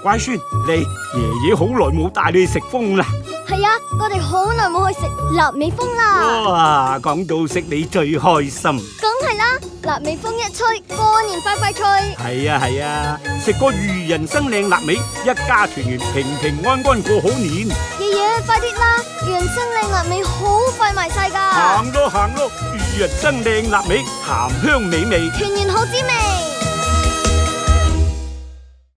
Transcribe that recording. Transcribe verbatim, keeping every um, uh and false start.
乖孫，嚟，爺爺好耐冇帶你去食風啦。 係啊，我哋好耐冇去食臘味風啦。 哇，講到食你最開心。 梗係啦，臘味風一吹，過年快快脆。 係啊係啊，食個魚人生靚臘味，一家團圓，平平安安過好年。 爺爺快啲啦，魚人生靚臘味好快賣晒噶。 行咯行咯，魚人生靚臘味，鹹香美味， 團圓好滋味。